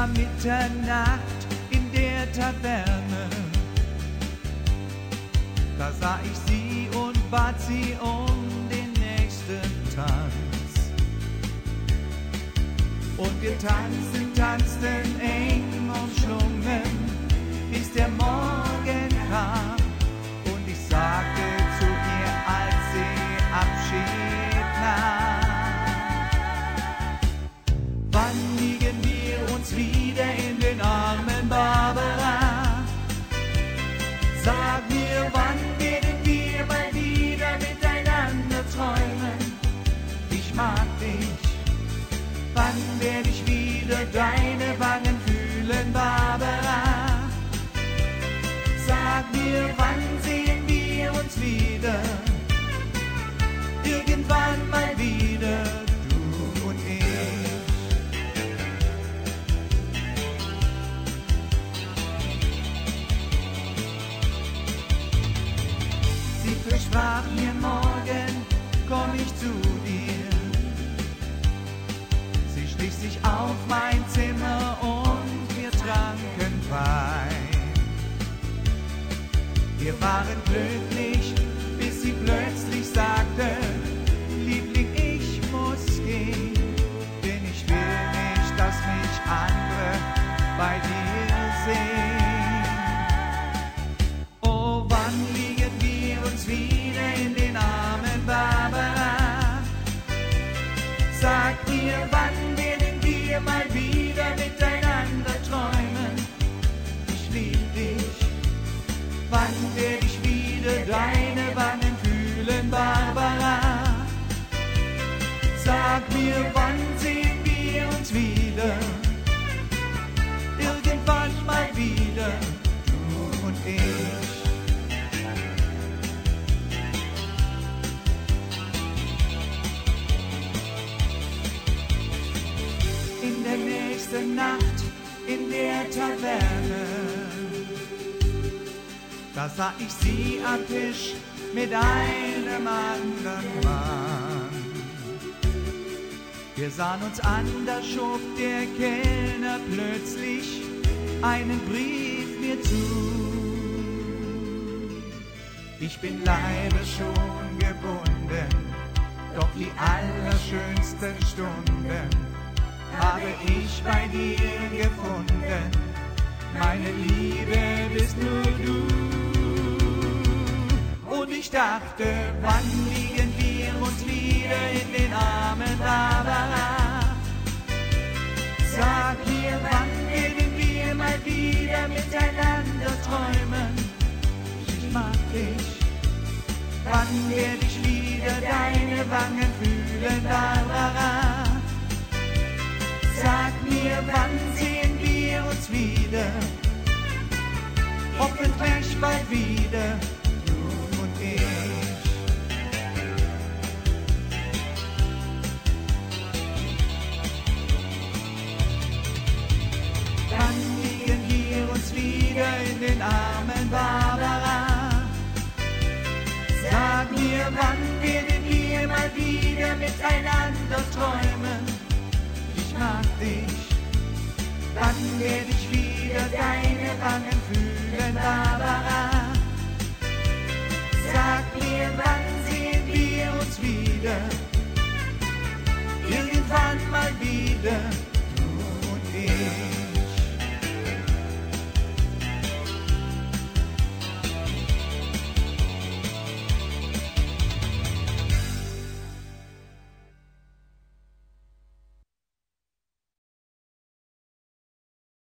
war Mitternacht in der Taverne. Da sah ich sie und bat sie um den nächsten Tanz. Und wir tanzten eng umschlungen, bis der Morgen kam. Und ich sagte zu ihr, als sie Abschied nahm: Wann liegen wir uns wieder in den Armen, Barbara? Sag mir, wann werden wir mal wieder miteinander träumen? Ich mag dich. Wann werde ich wieder deine Wangen fühlen, Barbara? Sag mir, wann sehen wir uns wieder? Irgendwann mal wieder, du und ich. Sie versprach mir, morgen komm ich zu dir. Sie schlich sich auf mein Zimmer und wir tranken Wein. Wir waren glücklich, bis sie plötzlich sagte: Liebling, ich muss gehen, denn ich will nicht, dass mich andere bei dir sehen. Oh, wann liegen wir uns wieder in den Armen, Barbara? Sag mir, wann werden wir mal wieder miteinander träumen? Ich lieb dich. Wann werde ich wieder deine Wangen fühlen, Barbara? Sag mir, wann sehen wir uns wieder? Irgendwann mal wieder, du und ich. In der nächsten Nacht in der Taverne, da sah ich sie am Tisch mit einem anderen Mann. Wir sahen uns an, da schob der Kellner plötzlich einen Brief mir zu. Ich bin leider schon gebunden, doch die allerschönsten Stunden habe ich bei dir gefunden. Meine Liebe bist nur du. Und ich dachte, wann liegen wir uns wieder in den Armen, Barbara? Sag mir, wann werden wir mal wieder miteinander träumen? Ich mag dich. Wann werde ich wieder deine Wangen fühlen, Barbara? Sag mir, wann sehen wir uns wieder? Hoffentlich bald wieder, du und ich. Wann liegen wir uns wieder in den Armen, Barbara? Sag mir, wann werden wir mal wieder miteinander träumen? Ich mag dich. Wann werde ich wieder deine Wangen fühlen, Barbara? Sag mir, wann sehen wir uns wieder? Irgendwann mal wieder.